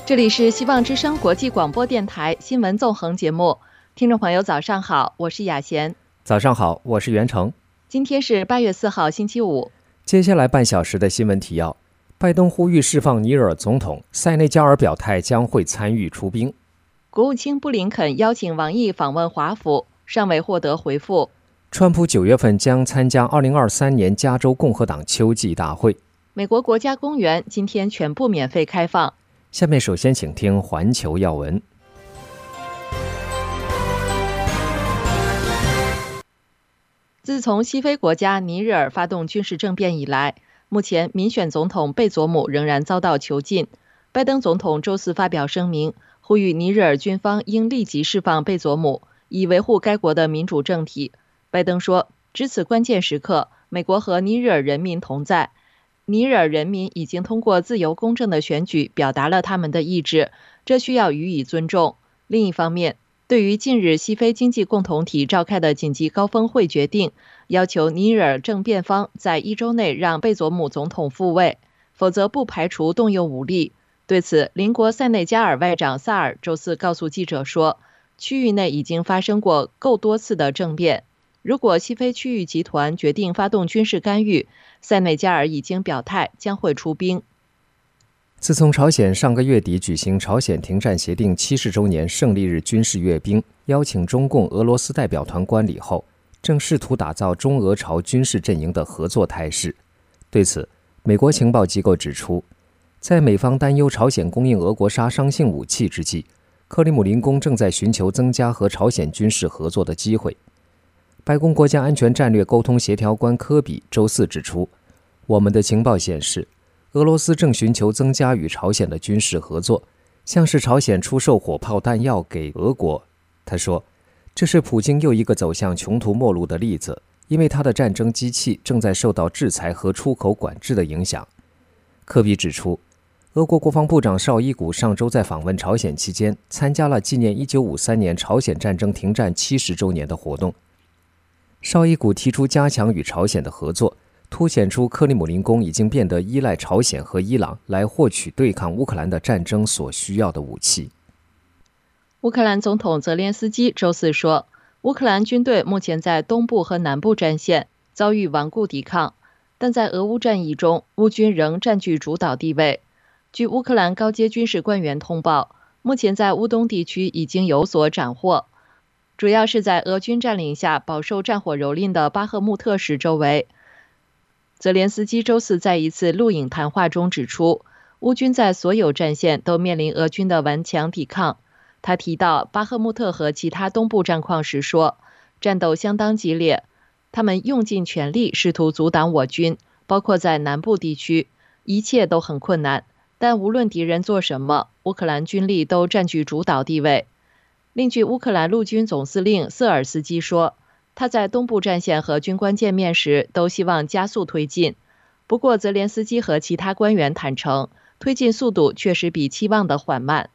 这里是希望之声国际广播电台新闻纵横节目，听众朋友早上好，我是雅贤。 早上好，我是袁成。 今天是8月4号星期五。 接下来半小时的新闻提要：拜登呼吁释放尼日尔总统，塞内加尔表态将会参与出兵。 国务卿布林肯邀请王毅访问华府，尚未获得回复。 川普9月份将参加2023年加州共和党秋季大会。 美国国家公园今天全部免费开放。 下面首先请听环球要闻。 自从西非国家尼日尔发动军事政变以来，目前民选总统贝佐姆仍然遭到囚禁。拜登总统周四发表声明，呼吁尼日尔军方应立即释放贝佐姆，以维护该国的民主政体。拜登说，至此关键时刻，美国和尼日尔人民同在。尼日尔人民已经通过自由公正的选举表达了他们的意志，这需要予以尊重。另一方面，对于近日西非经济共同体召开的紧急高峰会决定，要求尼日尔政变方在1周内让贝佐姆总统复位，否则不排除动用武力。对此，邻国塞内加尔外长萨尔周四告诉记者说，区域内已经发生过够多次的政变。如果西非区域集团决定发动军事干预，塞内加尔已经表态将会出兵。 自从朝鲜上个月底举行朝鲜停战协定70周年胜利日军事阅兵，邀请中共、俄罗斯代表团观礼后，正试图打造中俄朝军事阵营的合作态势。对此，美国情报机构指出，在美方担忧朝鲜供应俄国杀伤性武器之际，克里姆林宫正在寻求增加和朝鲜军事合作的机会。白宫国家安全战略沟通协调官科比周四指出，我们的情报显示，俄罗斯正寻求增加与朝鲜的军事合作，像是朝鲜出售火炮弹药给俄国。他说，这是普京又一个走向穷途末路的例子，因为他的战争机器正在受到制裁和出口管制的影响。科比指出，俄国国防部长绍伊古上周在访问朝鲜期间，参加了纪念1953年朝鲜战争停战70周年的活动。绍伊古提出加强与朝鲜的合作，凸显出克里姆林宫已经变得依赖朝鲜和伊朗来获取对抗乌克兰的战争所需要的武器。 乌克兰总统泽连斯基周四说，乌克兰军队目前在东部和南部战线遭遇顽固抵抗，但在俄乌战役中，乌军仍占据主导地位。据乌克兰高阶军事官员通报，目前在乌东地区已经有所斩获，主要是在俄军占领下饱受战火蹂躏的巴赫穆特市周围。泽连斯基周四在一次录影谈话中指出，乌军在所有战线都面临俄军的顽强抵抗。他提到巴赫穆特和其他东部战况时说，战斗相当激烈，他们用尽全力试图阻挡我军，包括在南部地区，一切都很困难，但无论敌人做什么，乌克兰军力都占据主导地位。另据乌克兰陆军总司令瑟尔斯基说，他在东部战线和军官见面时都希望加速推进。不过泽连斯基和其他官员坦诚，推进速度确实比期望的缓慢。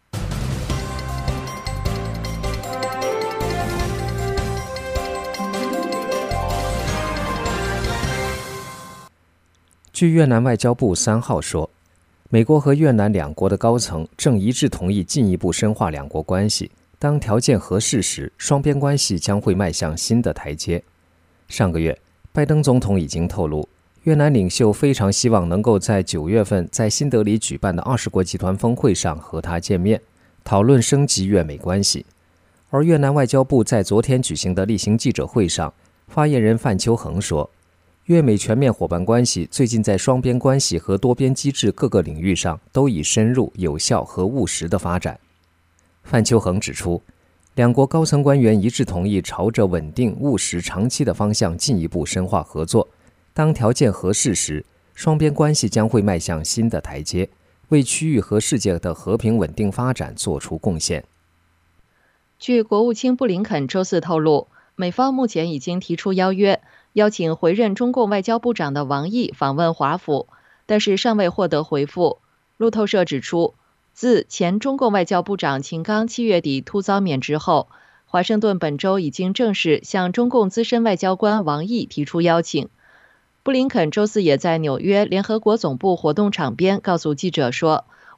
据越南外交部3号说，美国和越南两国的高层正一致同意进一步深化两国关系，当条件合适时，双边关系将会迈向新的台阶。上个月，拜登总统已经透露，越南领袖非常希望能够在9月份在新德里举办的20国集团峰会上和他见面，讨论升级越美关系。而越南外交部在昨天举行的例行记者会上，发言人范秋恒说，越美全面伙伴关系最近在双边关系和多边机制各个领域上都已深入、有效和务实的发展。范秋恒指出，两国高层官员一致同意朝着稳定、务实、长期的方向进一步深化合作。当条件合适时，双边关系将会迈向新的台阶，为区域和世界的和平稳定发展做出贡献。 据国务卿布林肯周四透露，美方目前已经提出邀约，邀请回任中共外交部长的王毅访问华府，但是尚未获得回复。路透社指出，自前中共外交部长秦刚7月底突遭免职后，华盛顿本周已经正式向中共资深外交官王毅提出邀请。布林肯周四也在纽约联合国总部活动场边告诉记者说，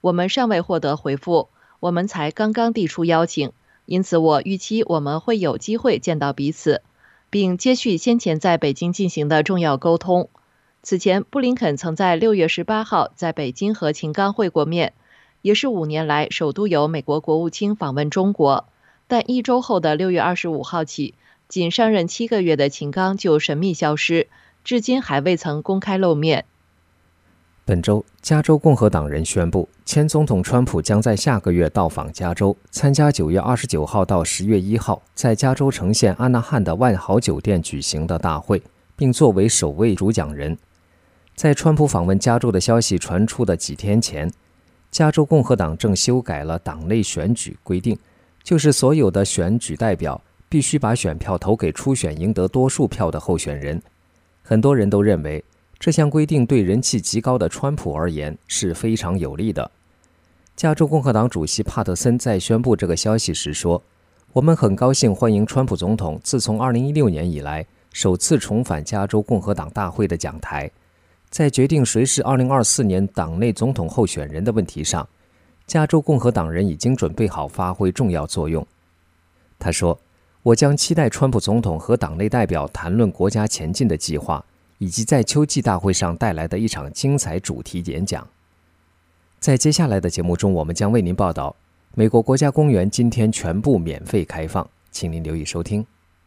我们尚未获得回复，我们才刚刚递出邀请，因此我预期我们会有机会见到彼此，并接续先前在北京进行的重要沟通。此前，布林肯曾在6月18号在北京和秦刚会过面，也是5年来首度由美国国务卿访问中国。但1周后的6月25号起，仅上任7个月的秦刚就神秘消失，至今还未曾公开露面。 本周，加州共和党人宣布，前总统川普将在下个月到访加州，参加9月29号到10月1号在加州城县安纳汉的万豪酒店举行的大会，并作为首位主讲人。在川普访问加州的消息传出的几天前，加州共和党正修改了党内选举规定，就是所有的选举代表必须把选票投给初选赢得多数票的候选人。很多人都认为，这项规定对人气极高的川普而言是非常有利的。加州共和党主席帕特森在宣布这个消息时说：“我们很高兴欢迎川普总统自从2016年以来首次重返加州共和党大会的讲台。在决定谁是2024年党内总统候选人的问题上，加州共和党人已经准备好发挥重要作用。”他说：“我将期待川普总统和党内代表谈论国家前进的计划，以及在秋季大会上带来的一场精彩主题演讲。”在接下来的节目中，我们将为您报道美国国家公园今天全部免费开放，请您留意收听。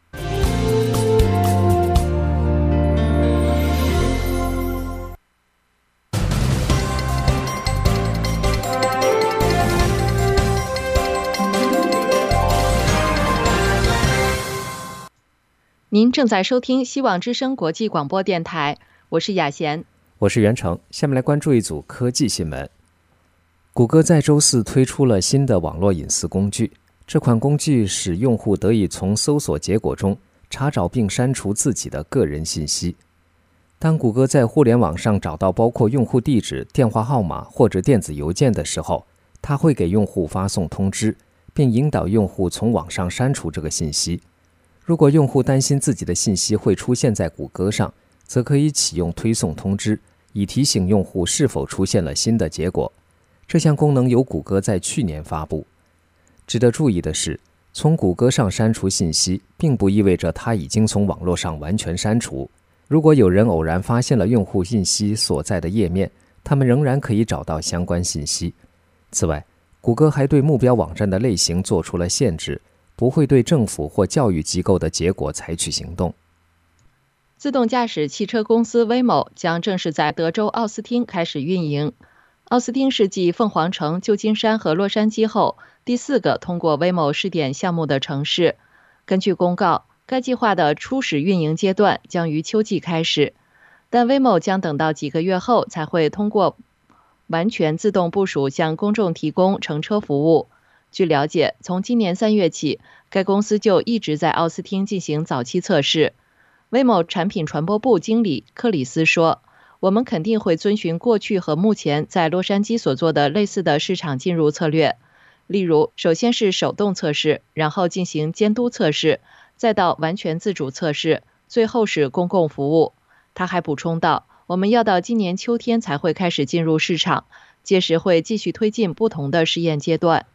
您正在收听希望之声国际广播电台，我是雅贤， 我是袁成。下面来关注一组科技新闻。谷歌在周四推出了新的网络隐私工具，这款工具使用户得以从搜索结果中查找并删除自己的个人信息。当谷歌在互联网上找到包括用户地址、电话号码或者电子邮件的时候，它会给用户发送通知，并引导用户从网上删除这个信息。如果用户担心自己的信息会出现在谷歌上，则可以启用推送通知，以提醒用户是否出现了新的结果。这项功能由谷歌在去年发布。值得注意的是，从谷歌上删除信息，并不意味着它已经从网络上完全删除。如果有人偶然发现了用户信息所在的页面，他们仍然可以找到相关信息。此外，谷歌还对目标网站的类型做出了限制，不会对政府或教育机构的结果采取行动。 自动驾驶汽车公司 Waymo 将正式在德州奥斯汀开始运营。奥斯汀是继凤凰城、旧金山和洛杉矶后第4个通过 Waymo 试点项目的城市。根据公告，该计划的初始运营阶段将于秋季开始，但 Waymo 将等到几个月后才会通过完全自动部署向公众提供乘车服务。据了解，从今年3月起，该公司就一直在奥斯汀进行早期测试。Waymo 产品传播部经理克里斯说：“我们肯定会遵循过去和目前在洛杉矶所做的类似的市场进入策略，例如，首先是手动测试，然后进行监督测试，再到完全自主测试，最后是公共服务。”他还补充道：“我们要到今年秋天才会开始进入市场，届时会继续推进不同的试验阶段。”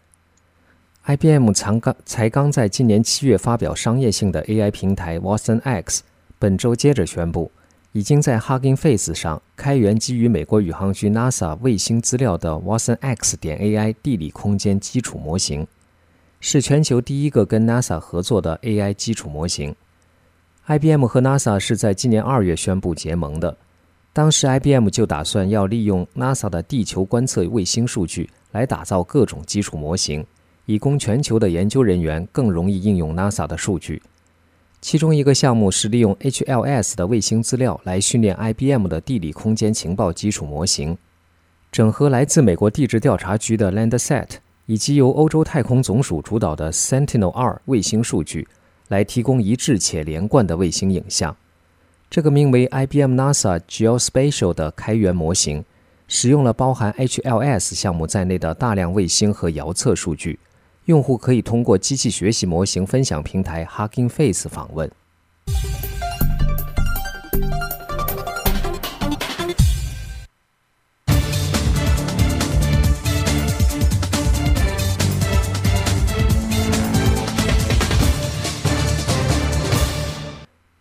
IBM 才刚在今年7月发表商业性的 AI 平台 WatsonX， 本周接着宣布，已经在 Hugging Face 上开源基于美国宇航局 NASA 卫星资料的 WatsonX.AI 地理空间基础模型，是全球第一个跟 NASA 合作的 AI 基础模型。IBM 和 NASA 是在今年2月宣布结盟的，当时 IBM 就打算要利用 NASA 的地球观测卫星数据来打造各种基础模型，以供全球的研究人员更容易应用 NASA 的数据。其中一个项目是利用 HLS 的卫星资料来训练 IBM 的地理空间情报基础模型，整合来自美国地质调查局的 Landsat 以及由欧洲太空总署主导的 Sentinel-2 卫星数据，来提供一致且连贯的卫星影像。这个名为 IBM NASA Geospatial 的开源模型，使用了包含 HLS 项目在内的大量卫星和遥测数据。用户可以通过机器学习模型分享平台 Hugging Face 访问。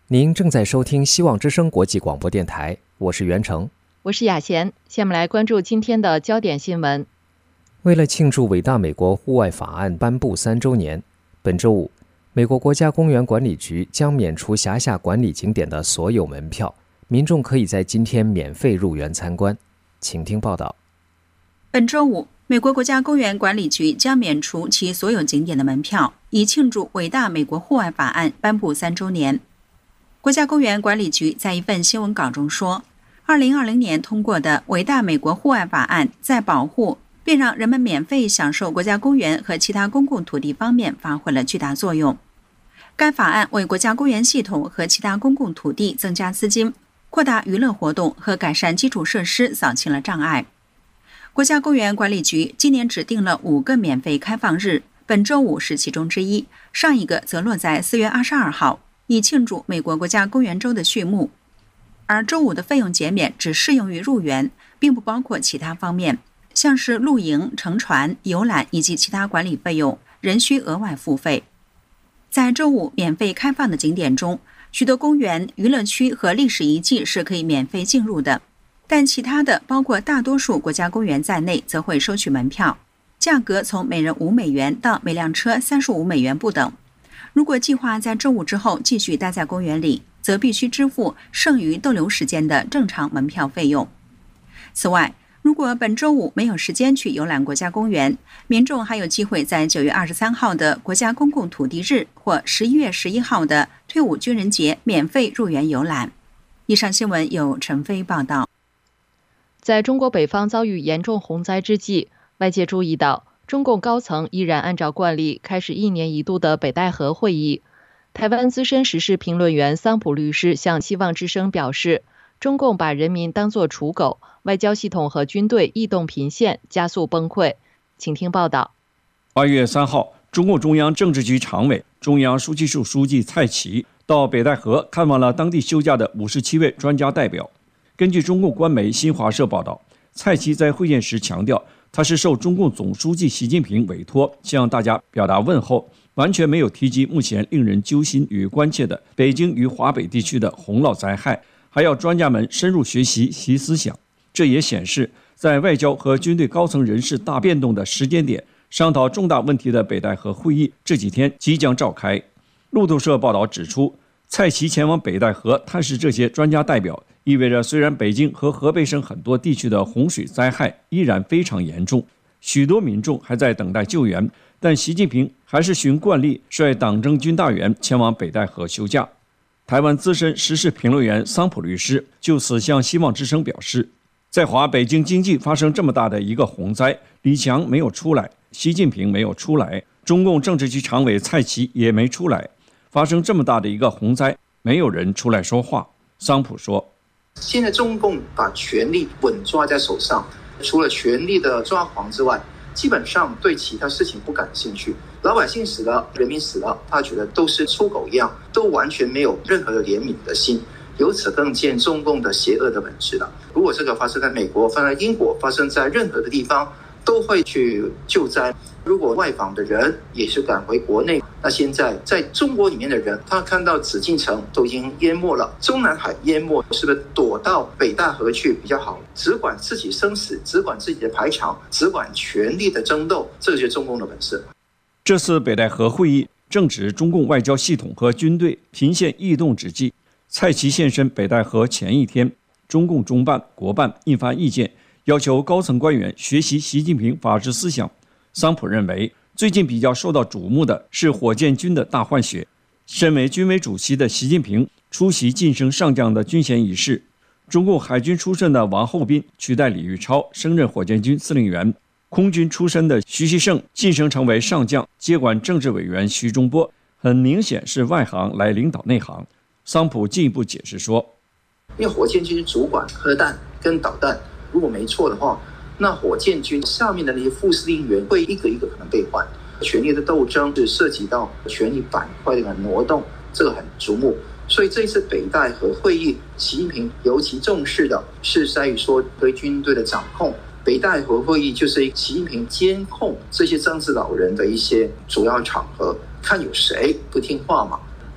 您正在收听希望之声国际广播电台，我是袁成， 我是雅贤。下面来关注今天的焦点新闻。 为了庆祝伟大美国户外法案颁布3周年，本周五，美国国家公园管理局将免除辖下管理景点的所有门票，民众可以在今天免费入园参观。请听报道。 本周五，美国国家公园管理局将免除其所有景点的门票，以庆祝伟大美国户外法案颁布3周年。国家公园管理局在一份新闻稿中说，2020年通过的伟大美国户外法案在保护并让人们免费享受国家公园和其他公共土地方面发挥了巨大作用。该法案为国家公园系统和其他公共土地增加资金，扩大娱乐活动和改善基础设施扫清了障碍。国家公园管理局今年指定了5个免费开放日，本周五是其中之一，上一个则落在4月22号，以庆祝美国国家公园周的序幕。而周五的费用减免只适用于入园，并不包括其他方面，像是露营、乘船、游览以及其他管理费用，仍需额外付费。在周五免费开放的景点中，许多公园、娱乐区和历史遗迹是可以免费进入的，但其他的包括大多数国家公园在内则会收取门票，价格从每人5美元到每辆车35美元不等。如果计划在周五之后继续待在公园里，则必须支付剩余逗留时间的正常门票费用。此外，如果本周五没有时间去游览国家公园，民众还有机会在9月23号的国家公共土地日或11月11号的退伍军人节免费入园游览。以上新闻由陈飞报道。 在中国北方遭遇严重洪灾之际，外界注意到中共高层依然按照惯例开始1年1度的北戴河会议。台湾资深时事评论员桑普律师向希望之声表示，中共把人民当作刍狗，外交系统和军队异动频现，加速崩溃。请听报道。 8月3号，中共中央政治局常委、中央书记处书记蔡奇到北戴河看望了当地休假的57位专家代表。根据中共官媒新华社报道，蔡奇在会见时强调，他是受中共总书记习近平委托向大家表达问候，完全没有提及目前令人揪心与关切的北京与华北地区的洪涝灾害，还要专家们深入学习其思想。这也显示，在外交和军队高层人事大变动的时间点，商讨重大问题的北戴河会议这几天即将召开。路透社报道指出，蔡奇前往北戴河探视这些专家代表，意味着虽然北京和河北省很多地区的洪水灾害依然非常严重，许多民众还在等待救援，但习近平还是循惯例率党政军大员前往北戴河休假。台湾资深时事评论员桑普律师就此向希望之声表示，在华北京经济发生这么大的一个洪灾，李强没有出来，习近平没有出来，中共政治局常委蔡奇也没出来，发生这么大的一个洪灾，没有人出来说话。桑普说， 现在中共把权力稳抓在手上，除了权力的抓狂之外，基本上对其他事情不感兴趣。老百姓死了，人民死了，他觉得都是刍狗一样，都完全没有任何的怜悯的心。由此更见中共的邪恶的本质了。如果这个发生在美国、发生在英国、发生在任何的地方，都会去救灾。如果外访的人也是赶回国内，那现在在中国里面的人，他看到紫禁城都已经淹没了，中南海淹没，是不是躲到北戴河去比较好？只管自己生死，只管自己的排场，只管权力的争斗，这就是中共的本事。 这次北戴河会议正值中共外交系统和军队频现异动之际。蔡奇现身北戴河前一天，中共中办、国办印发意见，要求高层官员学习习近平法治思想。桑普认为，最近比较受到瞩目的是火箭军的大换血。身为军委主席的习近平出席晋升上将的军衔仪式，中共海军出身的王厚斌取代李玉超升任火箭军司令员，空军出身的徐锡胜晋升成为上将，接管政治委员徐中波，很明显是外行来领导内行。桑普进一步解释说， 因为火箭军主管核弹跟导弹，如果没错的话，那火箭军下面的那些副司令员会一个一个可能被换，权力的斗争是涉及到权力板块的挪动，这个很瞩目。所以这次北戴河会议，习近平尤其重视的是在于说对军队的掌控。北戴河会议就是习近平监控这些政治老人的一些主要场合，看有谁不听话嘛。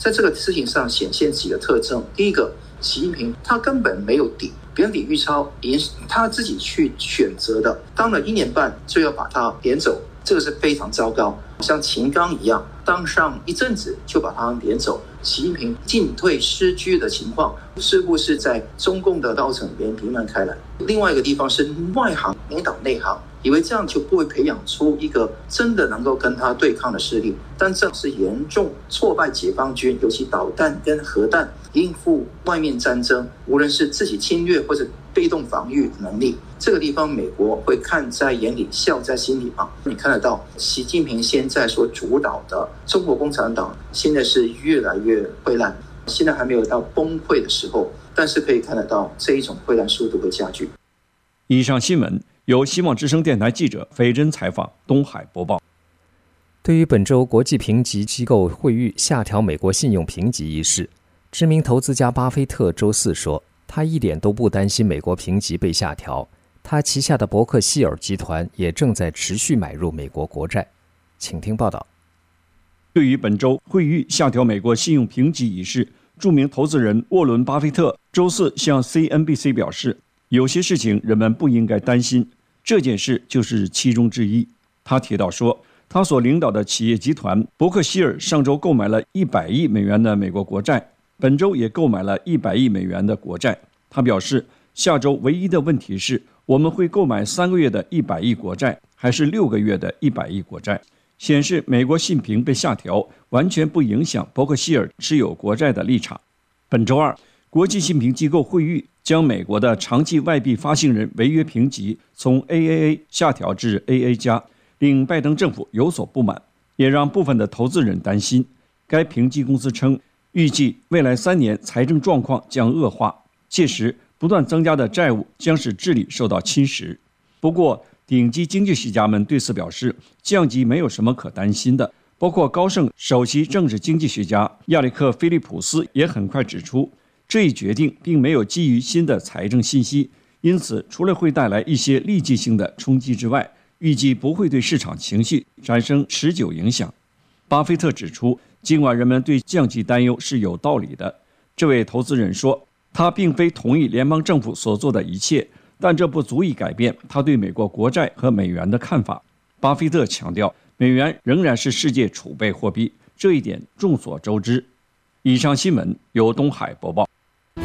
在这个事情上显现几个特征。第一个，习近平他根本没有底，别人李玉超也是他自己去选择的，当了1年半就要把他撵走，这个是非常糟糕。像秦刚一样，当上一阵子就把他撵走，习近平进退失据的情况似乎是在中共的高层里面弥漫开来。另外一个地方是外行领导内行，以为这样就不会培养出一个真的能够跟他对抗的势力，但这是严重挫败解放军，尤其导弹跟核弹应付外面战争，无论是自己侵略或者被动防御能力，这个地方美国会看在眼里，笑在心里啊。你看得到习近平现在所主导的中国共产党现在是越来越溃烂，现在还没有到崩溃的时候，但是可以看得到这一种溃烂速度会加剧。 以上新闻由希望之声电台记者斐真采访，东海播报。 对于本周国际评级机构惠誉下调美国信用评级一事，知名投资家巴菲特周四说，他一点都不担心美国评级被下调，他旗下的伯克希尔集团也正在持续买入美国国债。请听报道。 对于本周惠誉下调美国信用评级一事，著名投资人沃伦·巴菲特周四向 CNBC 表示，有些事情人们不应该担心，这件事就是其中之一。他提到说，他所领导的企业集团伯克希尔上周购买了100亿美元的美国国债，本周也购买了100亿美元的国债。他表示，下周唯一的问题是，我们会购买3个月的100亿国债，还是6个月的100亿国债。显示美国信评被下调，完全不影响伯克希尔持有国债的立场。本周二，国际信评机构惠誉将美国的长期外币发行人违约评级从 AAA 下调至 AA 加，令拜登政府有所不满，也让部分的投资人担心。该评级公司称，预计未来3年财政状况将恶化，届时不断增加的债务将使治理受到侵蚀。不过，顶级经济学家们对此表示，降级没有什么可担心的。包括高盛首席政治经济学家亚历克·菲利普斯也很快指出，这一决定并没有基于新的财政信息，因此除了会带来一些立即性的冲击之外，预计不会对市场情绪产生持久影响。巴菲特指出，尽管人们对降级担忧是有道理的，这位投资人说，他并非同意联邦政府所做的一切，但这不足以改变他对美国国债和美元的看法。巴菲特强调，美元仍然是世界储备货币，这一点众所周知。以上新闻由东海播报。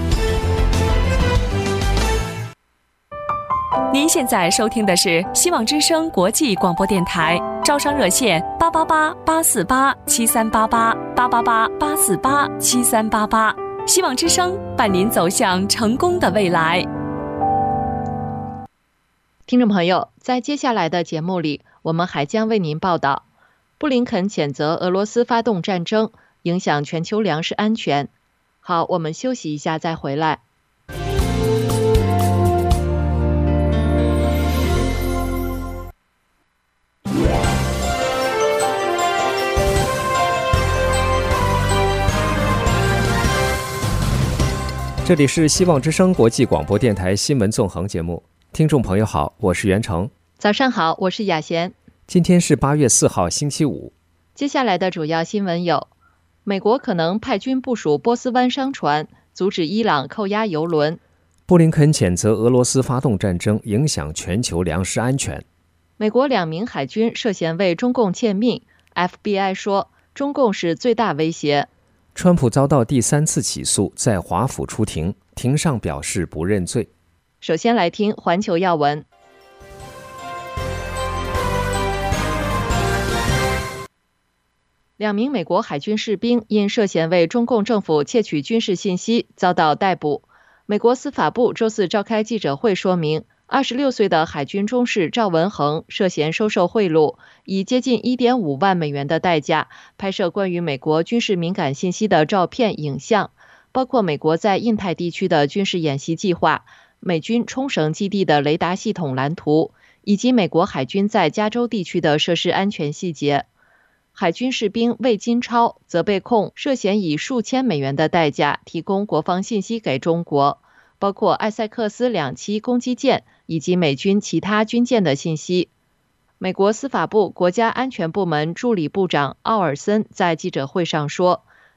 您现在收听的是希望之声国际广播电台，招商热线888-848-7388，888-848-7388，希望之声伴您走向成功的未来。 听众朋友，在接下来的节目里，我们还将为您报道，布林肯谴责俄罗斯发动战争，影响全球粮食安全。好，我们休息一下再回来。 这里是希望之声国际广播电台新闻纵横节目，听众朋友好，我是袁成。 早上好，我是雅贤。 今天是8月4号星期五。 接下来的主要新闻有：美国可能派军部署波斯湾商船，阻止伊朗扣押油轮； 布林肯谴责俄罗斯发动战争，影响全球粮食安全； 美国2名海军涉嫌为中共窃命， FBI 说中共是最大威胁； 川普遭到第3次起诉，在华府出庭，庭上表示不认罪。 首先来听环球要闻。2名美国海军士兵因涉嫌为中共政府窃取军事信息遭到逮捕。美国司法部周四召开记者会说明，26岁的海军中士赵文恒涉嫌收受贿赂，以接近 1.5 万美元的代价拍摄关于美国军事敏感信息的照片、影像，包括美国在印太地区的军事演习计划、美军冲绳基地的雷达系统蓝图，以及美国海军在加州地区的设施安全细节。海军士兵魏金超则被控涉嫌以数千美元的代价提供国防信息给中国，包括艾塞克斯2栖攻击舰以及美军其他军舰的信息。美国司法部国家安全部门助理部长奥尔森在记者会上说，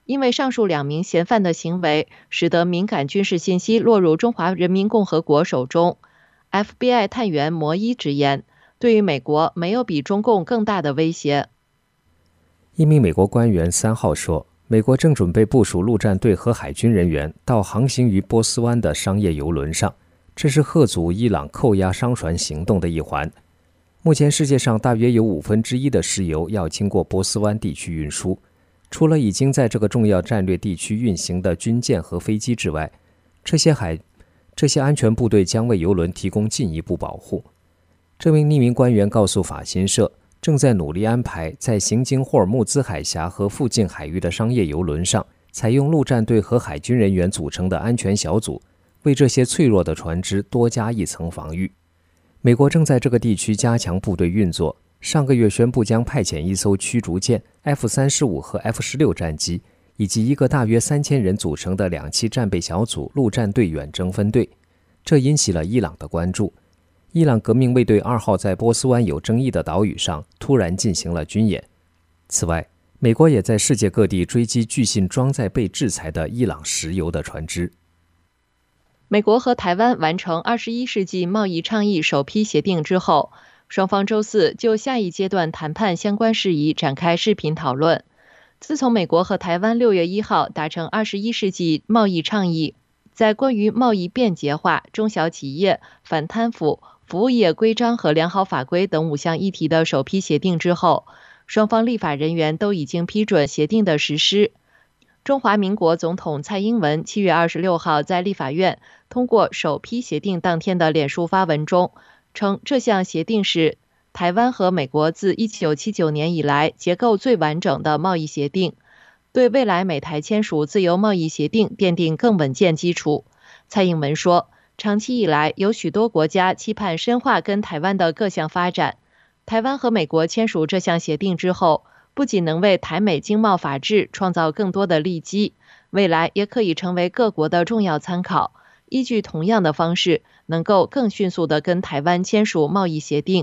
因为上述2名嫌犯的行为，使得敏感军事信息落入中华人民共和国手中。FBI 探员摩伊直言，对于美国没有比中共更大的威胁。 一名美国官员3号说，美国正准备部署陆战队和海军人员到航行于波斯湾的商业邮轮上，这是吓阻伊朗扣押商船行动的一环。目前世界上大约有1/5的石油要经过波斯湾地区运输，除了已经在这个重要战略地区运行的军舰和飞机之外，这些安全部队将为邮轮提供进一步保护。这名匿名官员告诉法新社，正在努力安排在行经霍尔木兹海峡和附近海域的商业邮轮上，采用陆战队和海军人员组成的安全小组，为这些脆弱的船只多加一层防御。美国正在这个地区加强部队运作，上个月宣布将派遣1艘驱逐舰、F-35和 F-16战机，以及一个大约3000人组成的2栖战备小组陆战队远征分队。这引起了伊朗的关注。伊朗革命卫队2号在波斯湾有争议的岛屿上突然进行了军演。此外，美国也在世界各地追击据信装载被制裁的伊朗石油的船只。 美国和台湾完成21世纪贸易倡议首批协定之后，双方周四就下一阶段谈判相关事宜展开视频讨论。自从美国和台湾6月1号达成21世纪贸易倡议，在关于贸易便捷化、中小企业、反贪腐、服务业规章和良好法规等5项议题的首批协定之后，双方立法人员都已经批准协定的实施。中华民国总统蔡英文7月26号在立法院通过首批协定当天的脸书发文中，称这项协定是台湾和美国自1979年以来结构最完整的贸易协定，对未来美台签署自由贸易协定奠定更稳健基础。蔡英文说，长期以来有许多国家期盼深化跟台湾的各项发展，台湾和美国签署这项协定之后，不仅能为台美经贸法治创造更多的利基，未来也可以成为各国的重要参考，依据同样的方式，能够更迅速地跟台湾签署贸易协定。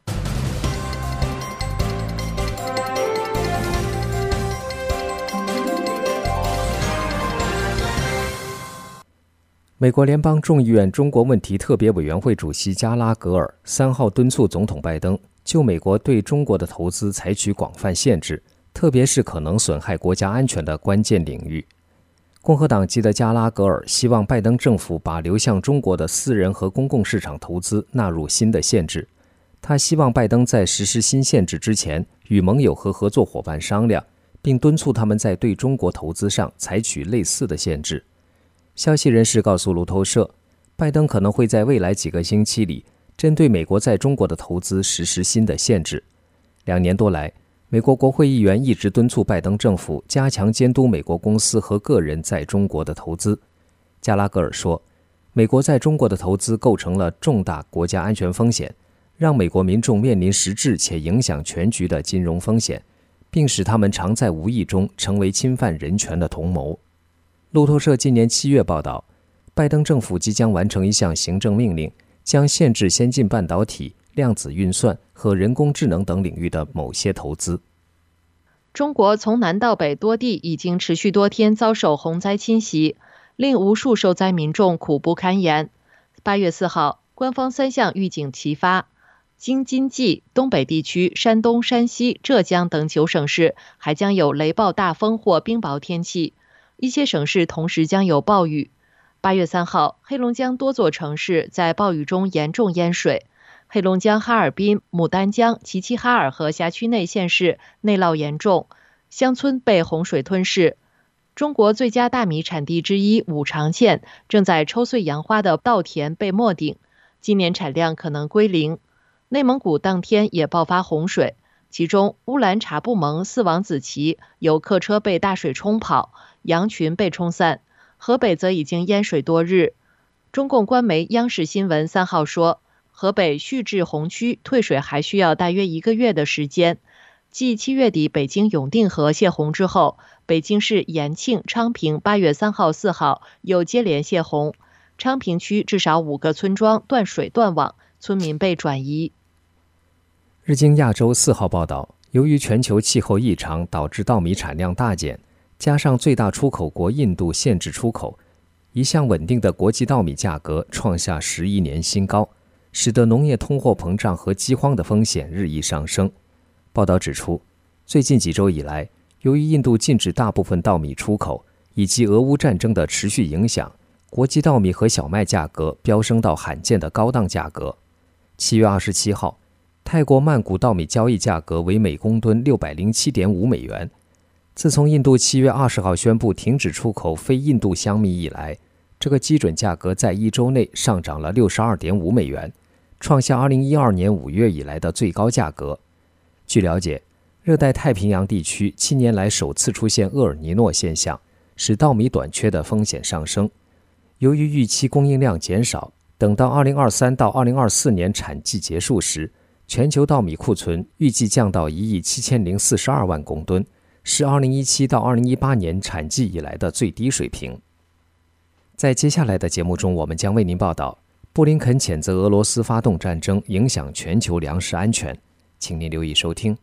美国联邦众议院中国问题特别委员会主席加拉格尔3号敦促总统拜登就美国对中国的投资采取广泛限制，特别是可能损害国家安全的关键领域。共和党籍的加拉格尔希望拜登政府把流向中国的私人和公共市场投资纳入新的限制。他希望拜登在实施新限制之前与盟友和合作伙伴商量，并敦促他们在对中国投资上采取类似的限制。消息人士告诉路透社，拜登可能会在未来几个星期里针对美国在中国的投资实施新的限制。2年多来，美国国会议员一直敦促拜登政府加强监督美国公司和个人在中国的投资。加拉格尔说，美国在中国的投资构成了重大国家安全风险，让美国民众面临实质且影响全局的金融风险，并使他们常在无意中成为侵犯人权的同谋。路透社今年7月报道，拜登政府即将完成一项行政命令，将限制先进半导体、量子运算和人工智能等领域的某些投资。 中国从南到北多地已经持续多天遭受洪灾侵袭，令无数受灾民众苦不堪言。8月4号，官方3项预警齐发，京津冀、东北地区、山东、山西、浙江等9省市还将有雷暴大风或冰雹天气，一些省市同时将有暴雨。8月3号，黑龙江多座城市在暴雨中严重淹水，黑龙江哈尔滨、牡丹江、齐齐哈尔和辖区内县市内涝严重，乡村被洪水吞噬。中国最佳大米产地之一五常县正在抽穗扬花的稻田被没顶，今年产量可能归零。内蒙古当天也爆发洪水，其中乌兰察布盟四王子旗有客车被大水冲跑，羊群被冲散。河北则已经淹水多日。中共官媒央视新闻3号说，河北蓄滞洪区退水还需要大约1个月的时间。继7月底北京永定河泄洪之后，北京市延庆、昌平8月3号、4号又接连泄洪，昌平区至少5个村庄断水断网，村民被转移。 日经亚洲4号报道，由于全球气候异常导致稻米产量大减， 加上最大出口国印度限制出口，一向稳定的国际稻米价格创下11年新高，使得农业通货膨胀和饥荒的风险日益上升。报道指出，最近几周以来，由于印度禁止大部分稻米出口，以及俄乌战争的持续影响，国际稻米和小麦价格飙升到罕见的高档价格。7月27号，泰国曼谷稻米交易价格为每公吨 607.5 美元。自从印度7月20号宣布停止出口非印度香米以来，这个基准价格在1周内上涨了 62.5 美元，创下2012年5月以来的最高价格。据了解，热带太平洋地区7年来首次出现厄尔尼诺现象，使稻米短缺的风险上升。由于预期供应量减少，等到2023到2024年产季结束时，全球稻米库存预计降到1亿7042万公吨，是2017到2018年产季以来的最低水平。在接下来的节目中，我们将为您报道布林肯谴责俄罗斯发动战争，影响全球粮食安全，请您留意收听。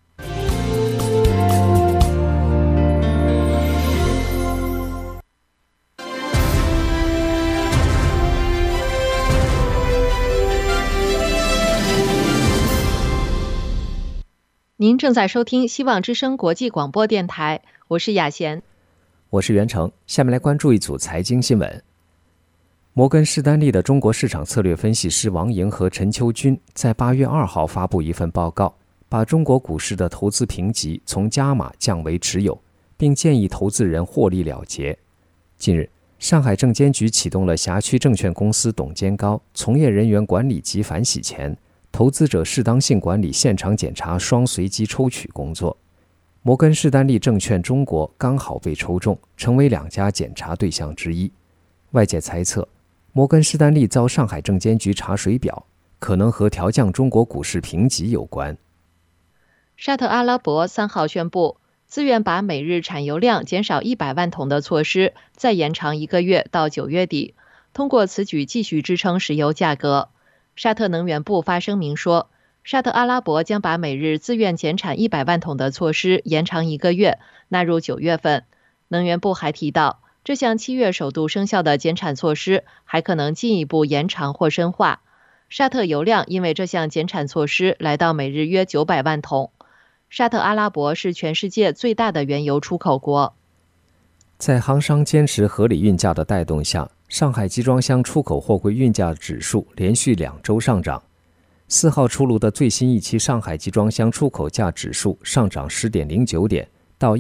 您正在收听希望之声国际广播电台，我是雅贤， 我是袁成。下面来关注一组财经新闻。摩根士丹利的中国市场策略分析师王莹和陈秋军在8月2号发布一份报告，把中国股市的投资评级从加码降为持有，并建议投资人获利了结。近日，上海证监局启动了辖区证券公司董监高、从业人员管理及反洗钱、投资者适当性管理现场检查双随机抽取工作。摩根士丹利证券中国刚好被抽中，成为2家检查对象之一。外界猜测，摩根士丹利遭上海证监局查水表，可能和调降中国股市评级有关。 沙特阿拉伯3号宣布，自愿把每日产油量减少100万桶的措施再延长1个月到9月底，通过此举继续支撑石油价格。沙特能源部发声明说，沙特阿拉伯将把每日自愿减产100万桶的措施延长1个月，纳入9月份。能源部还提到，这项7月首度生效的减产措施还可能进一步延长或深化。沙特油量因为这项减产措施来到每日约900万桶。沙特阿拉伯是全世界最大的原油出口国。 在航商坚持合理运价的带动下，上海集装箱出口货柜运价指数连续2周上涨。4号出炉的最新一期上海集装箱出口价指数上涨 10.09 点到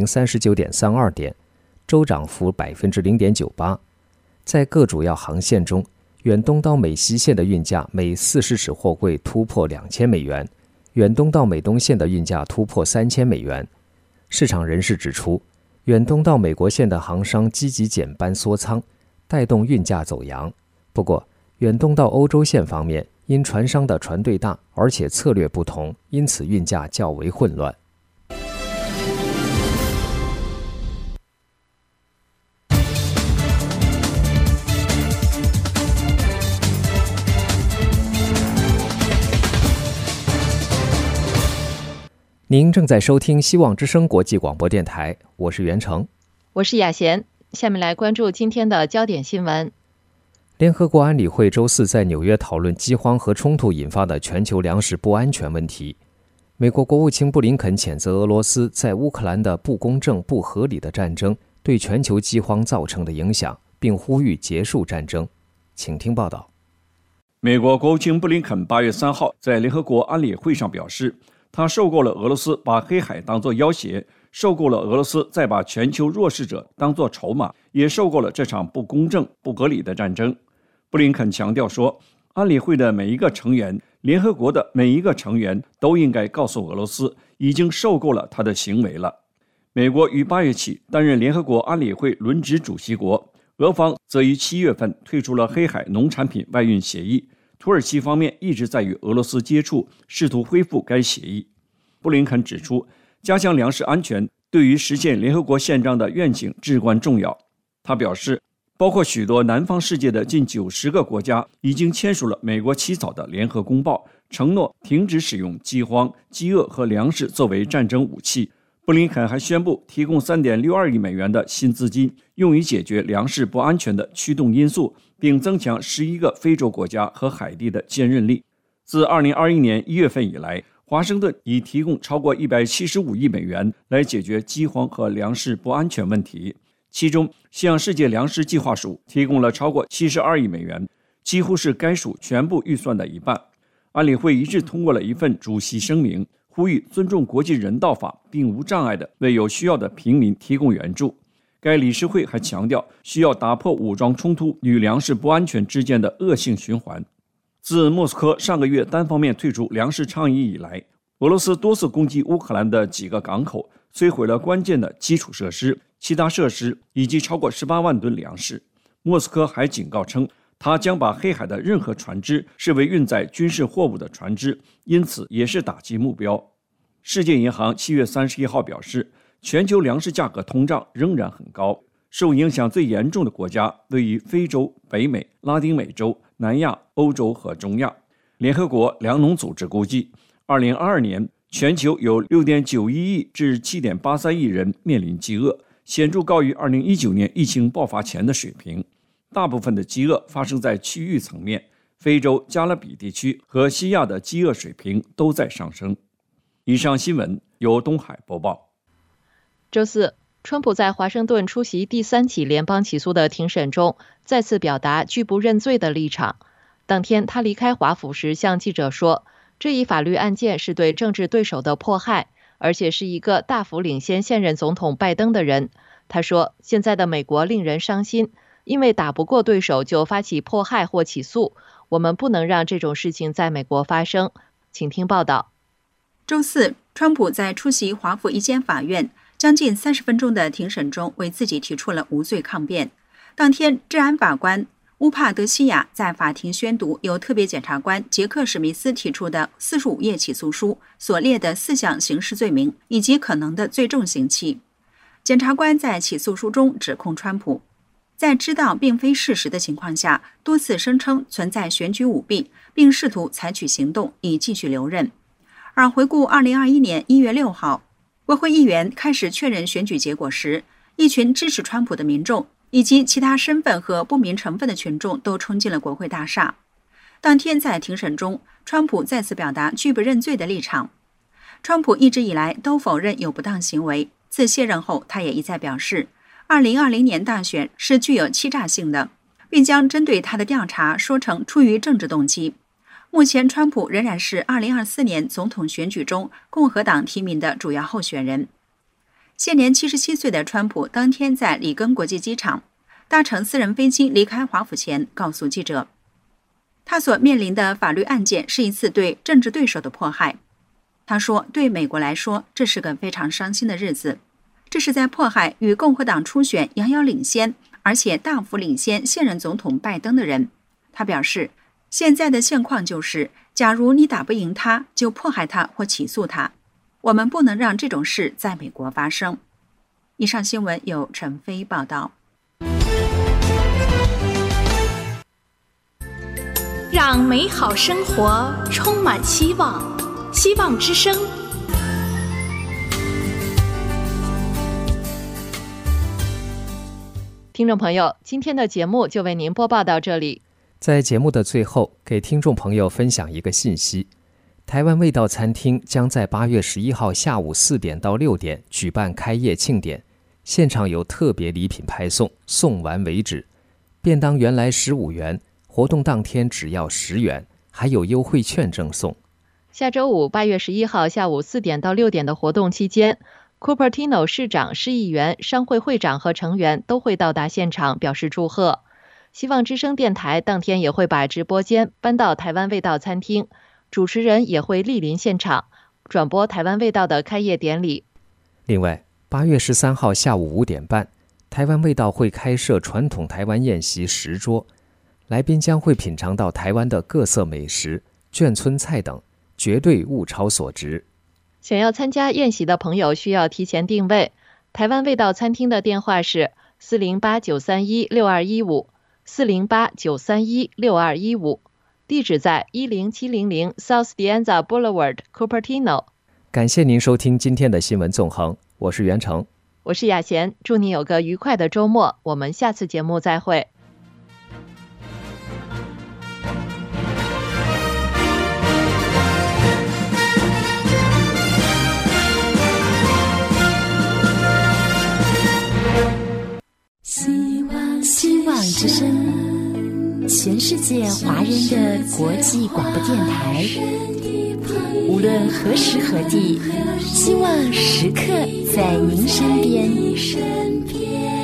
1039.32 点，周涨幅 0.98%。在各主要航线中，远东到美西线的运价每40尺货柜突破2000美元，远东到美东线的运价突破3000美元。市场人士指出，远东到美国线的航商积极减班缩仓，带动运价走扬。不过，远东到欧洲线方面，因船商的船队大，而且策略不同，因此运价较为混乱。您正在收听希望之声国际广播电台，我是袁成， 我是雅贤。下面来关注今天的焦点新闻。 联合国安理会周4在纽约讨论饥荒和冲突引发的全球粮食不安全问题。美国国务卿布林肯谴责俄罗斯在乌克兰的不公正、不合理的战争对全球饥荒造成的影响，并呼吁结束战争。请听报道。 美国国务卿布林肯8月3号在联合国安理会上表示，他受够了俄罗斯把黑海当作要挟，受够了俄罗斯再把全球弱势者当作筹码，也受够了这场不公正、不合理的战争。布林肯强调说，安理会的每一个成员，联合国的每一个成员都应该告诉俄罗斯，已经受够了他的行为了。美国于8月起担任联合国安理会轮值主席国，俄方则于7月份退出了黑海农产品外运协议。土耳其方面一直在与俄罗斯接触，试图恢复该协议。布林肯指出，加强粮食安全对于实现联合国宪章的愿景至关重要。他表示，包括许多南方世界的近90个国家已经签署了美国起草的联合公报，承诺停止使用饥荒、饥饿和粮食作为战争武器， 布林肯还宣布提供3.62亿美元的新资金，用于解决粮食不安全的驱动因素，并增强11个非洲国家和海地的坚韧力。自2021年1月份以来，华盛顿已提供超过175亿美元来解决饥荒和粮食不安全问题，其中向世界粮食计划署提供了超过72亿美元，几乎是该署全部预算的一半。安理会一致通过了一份主席声明，呼吁尊重国际人道法，并无障碍地为有需要的平民提供援助。该理事会还强调，需要打破武装冲突与粮食不安全之间的恶性循环。自莫斯科上个月单方面退出粮食倡议以来，俄罗斯多次攻击乌克兰的几个港口，摧毁了关键的基础设施、其他设施以及超过18万吨粮食。莫斯科还警告称，他将把黑海的任何船只视为运载军事货物的船只，因此也是打击目标。世界银行7月31号表示，全球粮食价格通胀仍然很高，受影响最严重的国家位于非洲、北美、拉丁美洲、南亚、欧洲和中亚。联合国粮农组织估计，2022年全球有 6.91 亿至 7.83 亿人面临饥饿，显著高于2019年疫情爆发前的水平。大部分的饥饿发生在区域层面，非洲、加勒比地区和西亚的饥饿水平都在上升。以上新闻由东海播报。 周四，川普在华盛顿出席第3起联邦起诉的庭审中，再次表达拒不认罪的立场。当天他离开华府时向记者说，这一法律案件是对政治对手的迫害，而且是一个大幅领先现任总统拜登的人。他说，现在的美国令人伤心，因为打不过对手就发起迫害或起诉，我们不能让这种事情在美国发生。请听报道。 周四，川普在出席华府一间法院将近30分钟的庭审中，为自己提出了无罪抗辩。当天，治安法官乌帕德西亚在法庭宣读由特别检察官杰克史密斯提出的45页起诉书所列的4项刑事罪名以及可能的最重刑期。检察官在起诉书中指控川普在知道并非事实的情况下，多次声称存在选举舞弊，并试图采取行动以继续留任。而回顾2021年1月6号，国会议员开始确认选举结果时，一群支持川普的民众以及其他身份和不明成分的群众都冲进了国会大厦。当天在庭审中，川普再次表达拒不认罪的立场。川普一直以来都否认有不当行为，自卸任后，他也一再表示2020年大选是具有欺诈性的，并将针对他的调查说成出于政治动机。目前，川普仍然是2024年总统选举中共和党提名的主要候选人。现年77岁的川普当天在里根国际机场搭乘私人飞机离开华府前，告诉记者，他所面临的法律案件是一次对政治对手的迫害。他说，对美国来说，这是个非常伤心的日子。这是在迫害与共和党初选遥遥领先，而且大幅领先现任总统拜登的人。他表示，现在的现况就是，假如你打不赢他，就迫害他或起诉他。我们不能让这种事在美国发生。以上新闻由陈飞报道。 让美好生活充满希望，希望之声。 听众朋友，今天的节目就为您播报到这里。 在节目的最后，给听众朋友分享一个信息：台湾味道餐厅将在8月11号下午4点到6点举办开业庆典，现场有特别礼品派送，送完为止。便当原来15元，活动当天只要10元，还有优惠券赠送。 下周五8月11号下午4点到6点的活动期间，Cupertino 市长、市议员、商会会长和成员都会到达现场表示祝贺。希望之声电台当天也会把直播间搬到台湾味道餐厅，主持人也会莅临现场，转播台湾味道的开业典礼。 另外，8月13号下午5点半，台湾味道会开设传统台湾宴席10桌，来宾将会品尝到台湾的各色美食、眷村菜等，绝对物超所值。 想要参加宴席的朋友需要提前订位。台湾味道餐厅的电话是408-931-6215 408-931-6215，地址在10700 South De Anza Boulevard, Cupertino。 感谢您收听今天的新闻纵横， 我是袁成， 我是雅贤，祝你有个愉快的周末，我们下次节目再会。 希望之声，全世界华人的国际广播电台，无论何时何地，希望时刻在您身边。